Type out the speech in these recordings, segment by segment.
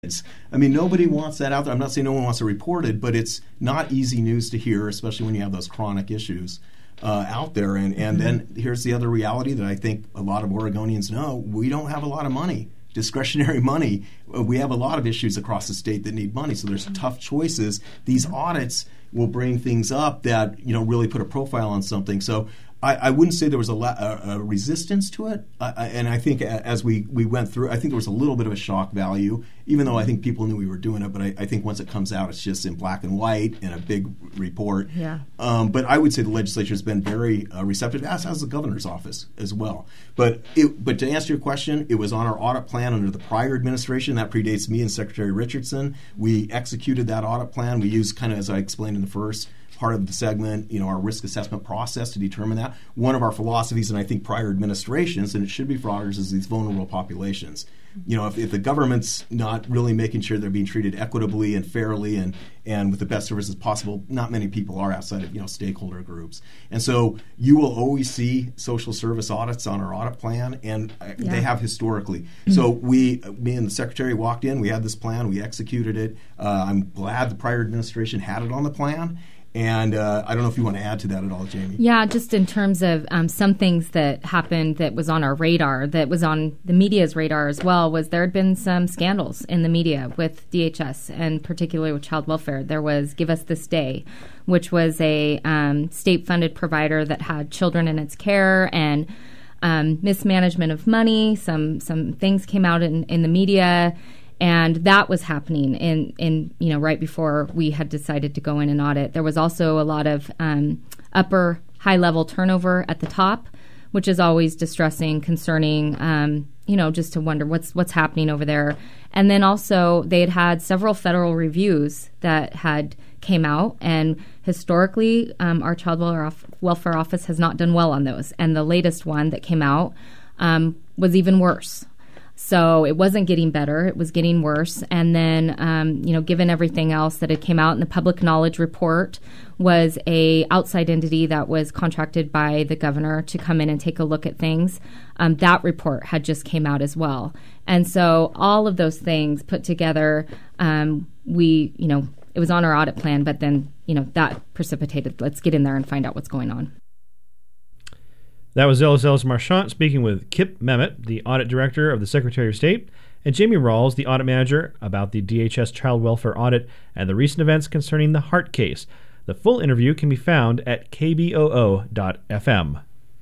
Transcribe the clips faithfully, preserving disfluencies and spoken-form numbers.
I mean, nobody wants that out there. I'm not saying no one wants to report it, but it's not easy news to hear, especially when you have those chronic issues uh, out there. And, and mm-hmm. then here's the other reality that I think a lot of Oregonians know. We don't have a lot of money, discretionary money. We have a lot of issues across the state that need money, so there's tough choices. These audits will bring things up that, you know, really put a profile on something. So I, I wouldn't say there was a, la- a, a resistance to it, uh, and I think as we, we went through, I think there was a little bit of a shock value, even though I think people knew we were doing it, but I, I think once it comes out, it's just in black and white in a big report. Yeah. Um, but I would say the legislature has been very uh, receptive, as has the governor's office as well. But it, but to answer your question, it was on our audit plan under the prior administration. That predates me and Secretary Richardson. We executed that audit plan. We used kind of, as I explained in the first part of the segment, you know, our risk assessment process to determine that. One of our philosophies, and I think prior administrations, and it should be for auditors, is these vulnerable populations. You know, if, if the government's not really making sure they're being treated equitably and fairly and, and with the best services possible, not many people are outside of, you know, stakeholder groups. And so you will always see social service audits on our audit plan, and yeah. they have historically. Mm-hmm. So we, me and the Secretary walked in, we had this plan, we executed it. Uh, I'm glad the prior administration had it on the plan. And uh, I don't know if you want to add to that at all, Jamie. Yeah, just in terms of um, some things that happened that was on our radar, that was on the media's radar as well, was there had been some scandals in the media with D H S, and particularly with child welfare. There was Give Us This Day, which was a um, state-funded provider that had children in its care, and um, mismanagement of money. Some some things came out in, in the media. And that was happening in, in, you know, right before we had decided to go in and audit. There was also a lot of um, upper high-level turnover at the top, which is always distressing, concerning, um, you know, just to wonder what's what's happening over there. And then also they had had several federal reviews that had came out, and historically um, our Child Welfare Office has not done well on those. And the latest one that came out um, was even worse. So it wasn't getting better, it was getting worse. And then, um, you know, given everything else that had came out in the public knowledge report, was a outside entity that was contracted by the governor to come in and take a look at things. Um, that report had just came out as well. And so all of those things put together, um, we, you know, it was on our audit plan, but then, you know, that precipitated, let's get in there and find out what's going on. That was Zealous Ellis Marchant speaking with Kip Memmott, the Audit Director of the Secretary of State, and Jamie Rawls, the Audit Manager, about the D H S Child Welfare Audit and the recent events concerning the Hart case. The full interview can be found at k b o o dot f m.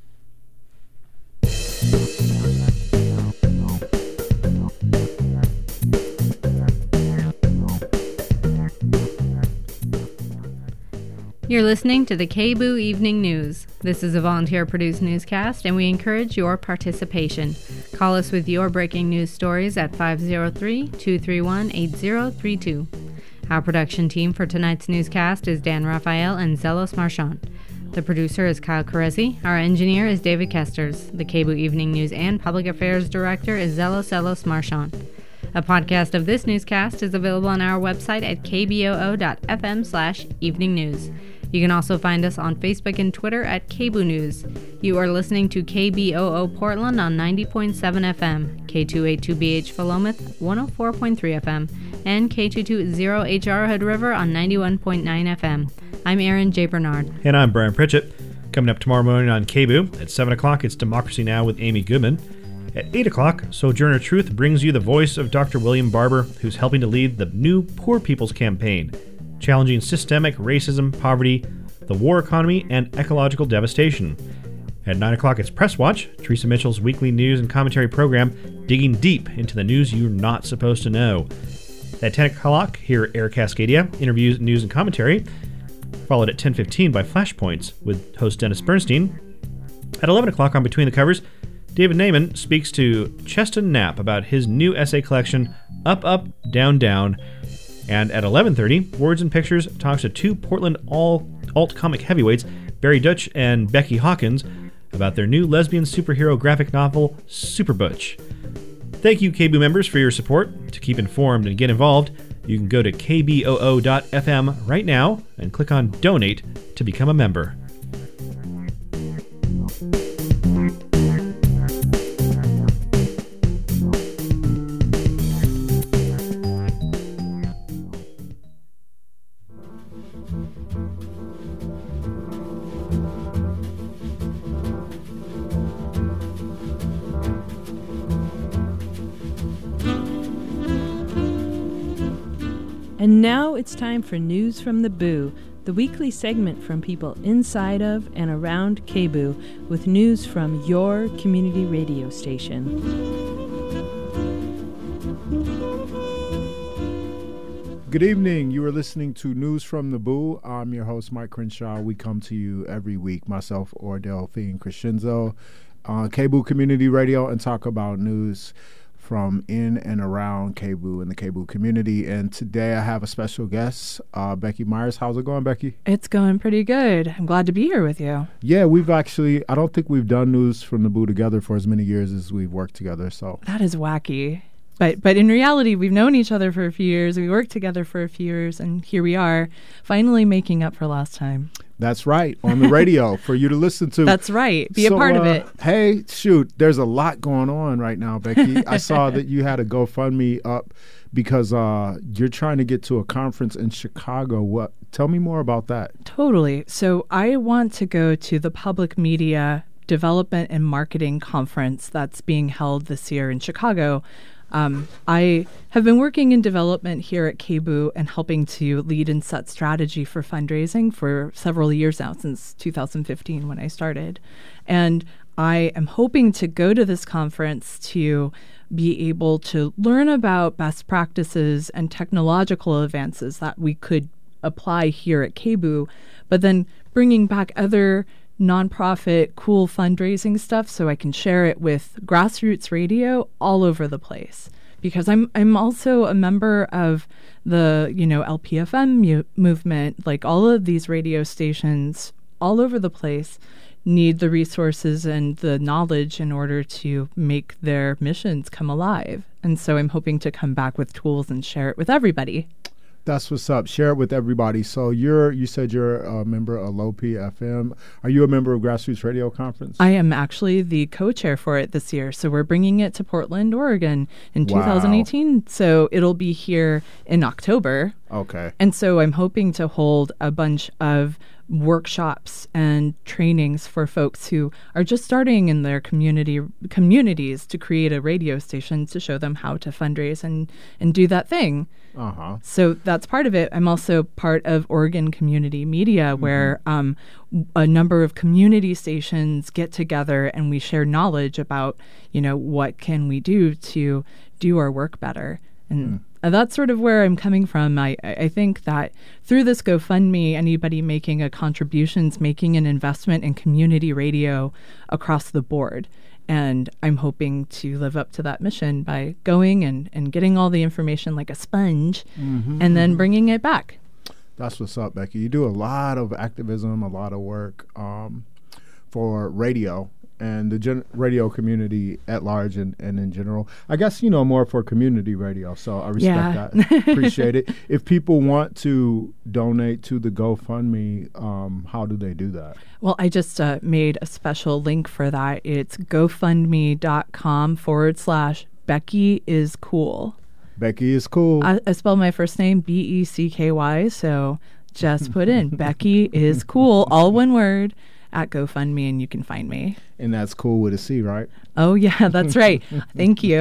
You're listening to the K B O O Evening News. This is a volunteer-produced newscast, and we encourage your participation. Call us with your breaking news stories at five oh three, two three one, eight oh three two. Our production team for tonight's newscast is Dan Raphael and Zealous Marchant. The producer is Kyle Carezzi. Our engineer is David Kesters. The K B O O Evening News and Public Affairs Director is Zealous Ellis Marchant. A podcast of this newscast is available on our website at k b o o dot f m slash evening news. You can also find us on Facebook and Twitter at K B O O News. You are listening to K B O O Portland on ninety point seven F M, K two eighty-two B H Philomath one oh four point three F M, and K two twenty H R Hood River on ninety-one point nine F M. I'm Aaron J. Bernard. And I'm Brian Pritchett. Coming up tomorrow morning on K B O O, at seven o'clock, it's Democracy Now! With Amy Goodman. At eight o'clock, Sojourner Truth brings you the voice of Doctor William Barber, who's helping to lead the new Poor People's Campaign, challenging systemic racism, poverty, the war economy, and ecological devastation. At nine o'clock, it's Press Watch, Teresa Mitchell's weekly news and commentary program, digging deep into the news you're not supposed to know. At ten o'clock, hear Air Cascadia, interviews, news, and commentary, followed at ten fifteen by Flashpoints with host Dennis Bernstein. At eleven o'clock on Between the Covers, David Naiman speaks to Cheston Knapp about his new essay collection, Up, Up, Down, Down. And at eleven thirty, Words and Pictures talks to two Portland all alt comic heavyweights, Barry Dutch and Becky Hawkins, about their new lesbian superhero graphic novel, Super Butch. Thank you, K B O O members, for your support. To keep informed and get involved, you can go to k b o o dot f m right now and click on Donate to become a member. And now it's time for News from the Boo, the weekly segment from people inside of and around K B U with news from your community radio station. Good evening. You are listening to News from the Boo. I'm your host, Mike Crenshaw. We come to you every week, myself or Delphine Crescenzo, on K B U Community Radio, and talk about news from in and around K B U and the K B U community. And today I have a special guest, uh, Becky Myers. How's it going, Becky? It's going pretty good. I'm glad to be here with you. Yeah, we've actually, I don't think we've done News from the Boo together for as many years as we've worked together. So that is wacky. But but in reality, we've known each other for a few years. We worked together for a few years, and here we are, finally making up for last time. That's right, on the radio for you to listen to. That's right. Be so, a part uh, of it. Hey, shoot, there's a lot going on right now, Becky. I saw that you had a GoFundMe up because uh, you're trying to get to a conference in Chicago. What? Tell me more about that. Totally. So I want to go to the Public Media Development and Marketing Conference that's being held this year in Chicago. Um, I have been working in development here at K B U and helping to lead and set strategy for fundraising for several years now, since two thousand fifteen when I started. And I am hoping to go to this conference to be able to learn about best practices and technological advances that we could apply here at K B U, but then bringing back other nonprofit, cool fundraising stuff so I can share it with grassroots radio all over the place. Because I'm I'm also a member of the, you know, L P F M mu- movement. Like all of these radio stations all over the place need the resources and the knowledge in order to make their missions come alive. And so I'm hoping to come back with tools and share it with everybody. That's what's up. Share it with everybody. So you're, you said you're a member of L O P F M. Are you a member of Grassroots Radio Conference? I am actually the co-chair for it this year. So we're bringing it to Portland, Oregon in Wow. two thousand eighteen. So it'll be here in October. Okay. And so I'm hoping to hold a bunch of workshops and trainings for folks who are just starting in their community communities to create a radio station to show them how to fundraise and, and do that thing. Uh-huh. So that's part of it. I'm also part of Oregon Community Media, mm-hmm. where um, a number of community stations get together and we share knowledge about, you know, what can we do to do our work better. And mm. that's sort of where I'm coming from. I, I think that through this GoFundMe, anybody making a contribution's making an investment in community radio across the board. And I'm hoping to live up to that mission by going and, and getting all the information like a sponge mm-hmm, and then mm-hmm. bringing it back. That's what's up, Becky. You do a lot of activism, a lot of work um, for radio and the gen- radio community at large and, and in general. I guess, you know, more for community radio, so I respect yeah. that. Appreciate it. If people want to donate to the GoFundMe, um, how do they do that? Well, I just uh, made a special link for that. It's gofundme.com forward slash Becky is cool. Becky is cool. I, I spell my first name B E C K Y, so just put in Becky is cool, all one word, at GoFundMe, and you can find me. And that's cool with a C, right? Oh, yeah, that's right. Thank you.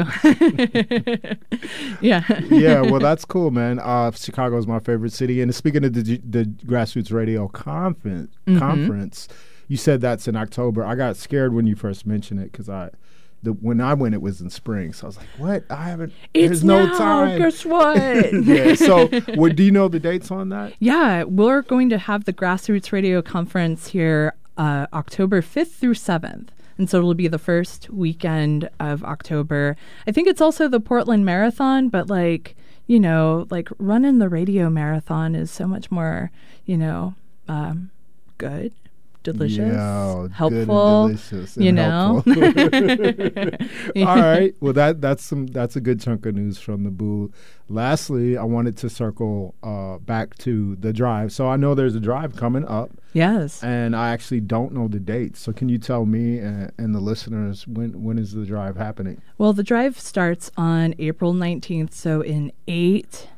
yeah. Yeah, well, that's cool, man. Uh, Chicago is my favorite city. And speaking of the, the Grassroots Radio conference, mm-hmm. conference, you said that's in October. I got scared when you first mentioned it because I... The, when I went, it was in spring, so I was like, "What? I haven't. It's there's no now, time. Guess what? yeah. So, what, do you know the dates on that? Yeah, we're going to have the Grassroots Radio Conference here uh, October fifth through seventh, and so it'll be the first weekend of October. I think it's also the Portland Marathon, but like you know, like running the radio marathon is so much more, you know, um, good. Delicious, yeah, helpful, good and delicious and you know. All right, well that that's some that's a good chunk of news from the Boo. Lastly, I wanted to circle uh, back to the drive. So I know there's a drive coming up. Yes, and I actually don't know the date. So can you tell me and, and the listeners when when is the drive happening? Well, the drive starts on April nineteenth, so in eight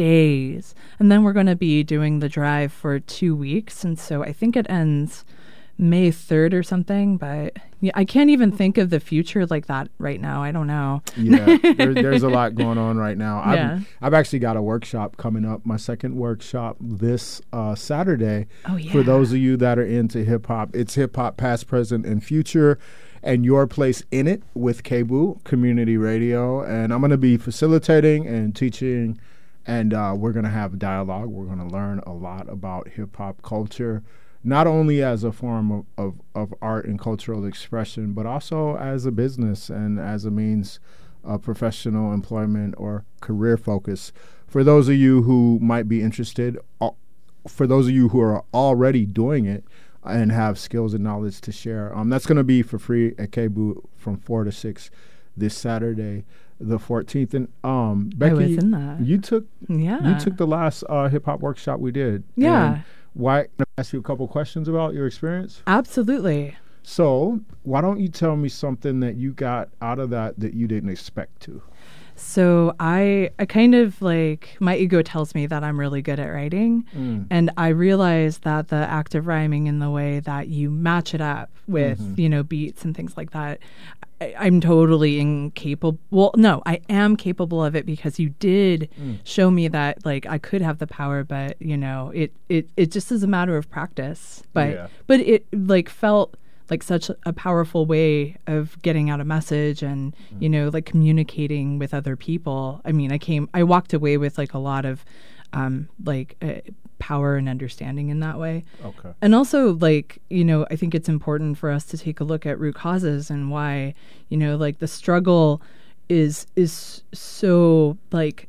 days. And then we're going to be doing the drive for two weeks. And so I think it ends May third or something, but yeah, I can't even think of the future like that right now. I don't know. Yeah, there, there's a lot going on right now. I've, Yeah. I've actually got a workshop coming up, my second workshop this uh, Saturday. Oh, yeah. For those of you that are into hip hop, it's hip hop past, present, and future, and your place in it with K B U Community Radio. And I'm going to be facilitating and teaching, and uh, we're going to have dialogue. We're going to learn a lot about hip hop culture, not only as a form of, of, of art and cultural expression, but also as a business and as a means of professional employment or career focus. For those of you who might be interested, uh, for those of you who are already doing it and have skills and knowledge to share, um, that's going to be for free at K B U from four to six this Saturday, the fourteenth. And um, Becky, was in that. you took Yeah. you took the last uh, hip hop workshop we did. Yeah. And why? Can I ask you a couple questions about your experience? Absolutely. So, why don't you tell me something that you got out of that that you didn't expect to? So I I kind of like, my ego tells me that I'm really good at writing. Mm. And I realized that the act of rhyming in the way that you match it up with, Mhm. you know, beats and things like that, I, I'm totally incapable. Well, no, I am capable of it because you did Mm. show me that like I could have the power, but you know, it, it, it just is a matter of practice. But, Yeah. but it like felt like such a powerful way of getting out a message and, Mm. you know, like communicating with other people. I mean, I came, I walked away with like a lot of um, like uh, power and understanding in that way. Okay. And also, like, you know, I think it's important for us to take a look at root causes and why, you know, like the struggle is is so like,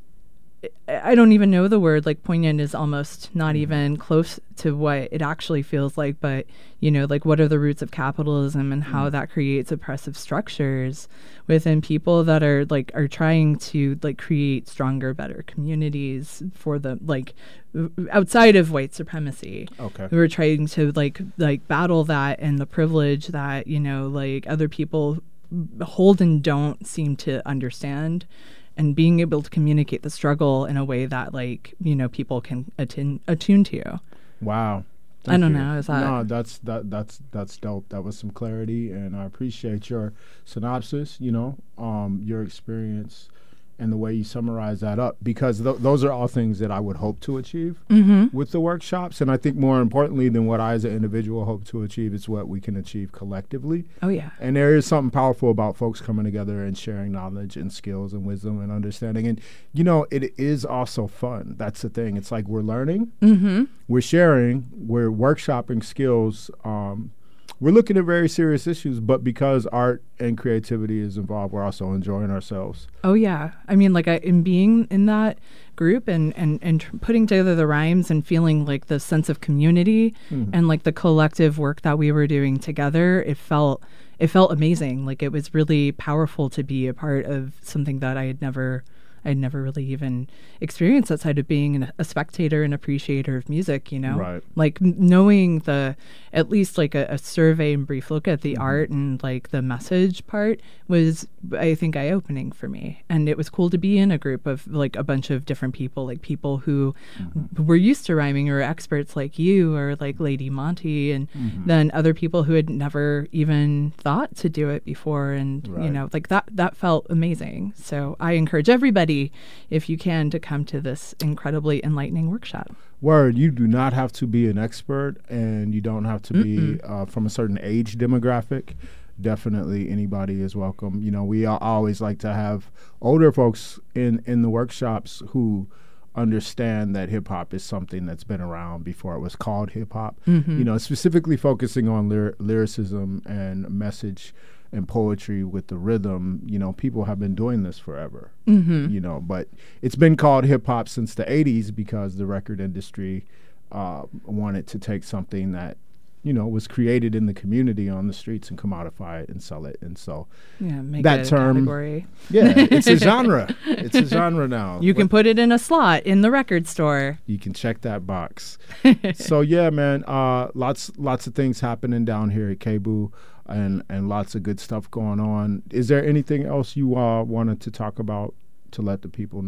I don't even know the word, like poignant is almost not Mm-hmm. even close to what it actually feels like. But, you know, like what are the roots of capitalism and how Mm. that creates oppressive structures within people that are like, are trying to like create stronger, better communities for the, like w- outside of white supremacy. Okay. Who are trying to like, like battle that and the privilege that, you know, like other people hold and don't seem to understand. And being able to communicate the struggle in a way that, like, you know, people can attune, attune to you. Wow. I Thank don't you. know, is that- No, that's that that's that's dope. That was some clarity, and I appreciate your synopsis. You know, um, your experience and the way you summarize that up, because th- those are all things that I would hope to achieve Mm-hmm. with the workshops. And I think more importantly than what I as an individual hope to achieve is what we can achieve collectively. Oh, yeah. And there is something powerful about folks coming together and sharing knowledge and skills and wisdom and understanding. And, you know, it is also fun. That's the thing. It's like we're learning, Mm-hmm. we're sharing, we're workshopping skills. Um, we're looking at very serious issues, but because art and creativity is involved, we're also enjoying ourselves. Oh, yeah. I mean, like, I, in being in that group and, and, and tr- putting together the rhymes and feeling, like, the sense of community Mhm. and, like, the collective work that we were doing together, it felt it felt amazing. Like, it was really powerful to be a part of something that I had never... I'd never really even experienced outside of being an, a spectator and appreciator of music, you know? Right. Like m- knowing the, at least like a, a survey and brief look at the Mhm. art and like the message part was, I think, eye-opening for me. And it was cool to be in a group of like a bunch of different people, like people who Mhm. were used to rhyming or experts like you or like Lady Monty, and Mhm. then other people who had never even thought to do it before. And, you Right. know, like that, that felt amazing. So I encourage everybody, if you can, to come to this incredibly enlightening workshop. Word, you do not have to be an expert, and you don't have to be uh, from a certain age demographic. Definitely anybody is welcome. You know, we al- always like to have older folks in, in the workshops who understand that hip hop is something that's been around before it was called hip hop. Mhm. You know, specifically focusing on lyr- lyricism and message and poetry with the rhythm. You know, people have been doing this forever. Mm-hmm. You know, but it's been called hip hop since the eighties because the record industry uh, wanted to take something that, you know, was created in the community on the streets and commodify it and sell it. And so, Yeah, make That it a term- category. yeah, it's a genre. It's a genre now. You can What- put it in a slot in the record store. you can check that box. So yeah, man, uh, lots lots of things happening down here at K B U, and and lots of good stuff going on. Is there anything else you uh, wanted to talk about to let the people know?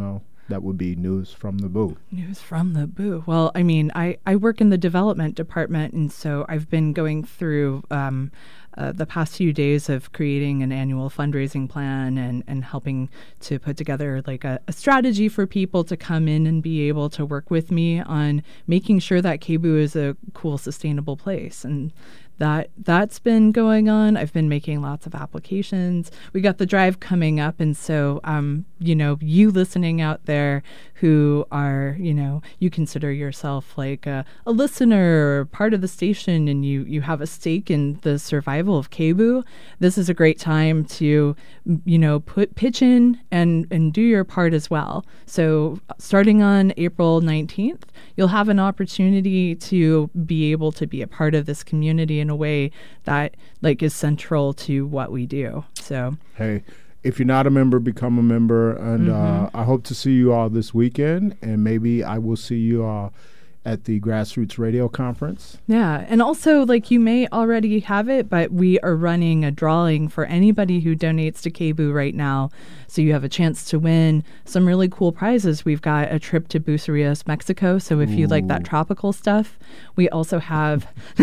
that would be News from the Boo. News from the Boo. Well, I mean, I, I work in the development department, and so I've been going through um, uh, the past few days of creating an annual fundraising plan and, and helping to put together like a, a strategy for people to come in and be able to work with me on making sure that K B U is a cool, sustainable place. And that that's been going on. I've been making lots of applications. We got the drive coming up, and so um, you know, you listening out there who are, you know, you consider yourself like a, a listener or part of the station, and you you have a stake in the survival of K B U. This is a great time to, you know, put pitch in and and do your part as well. So starting on April nineteenth, you'll have an opportunity to be able to be a part of this community in a way that like is central to what we do. So hey, if you're not a member, become a member, and Mm-hmm. uh, I hope to see you all this weekend, and maybe I will see you all at the Grassroots Radio Conference. yeah, and also like you may already have it, but we are running a drawing for anybody who donates to K B U right now. So you have a chance to win some really cool prizes. We've got a trip to Bucerias, Mexico. So if you like that tropical stuff, we also have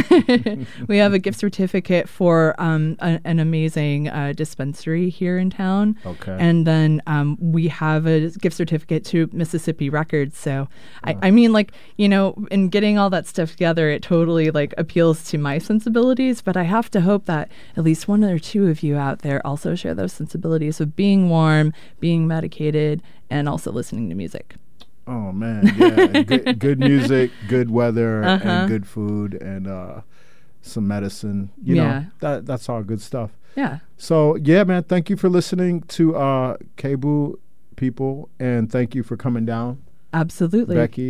we have a gift certificate for um, a, an amazing uh, dispensary here in town. Okay. And then um, we have a gift certificate to Mississippi Records. So I, I mean, like, you know, in getting all that stuff together, it totally like appeals to my sensibilities. But I have to hope that at least one or two of you out there also share those sensibilities of being warm, being medicated, and also listening to music. Oh man, yeah, good, good music, good weather, Uh-huh. and good food, and uh, some medicine. You Yeah. know, that that's all good stuff. Yeah. So yeah, man, thank you for listening to uh, K B U people, and thank you for coming down, Absolutely. Becky.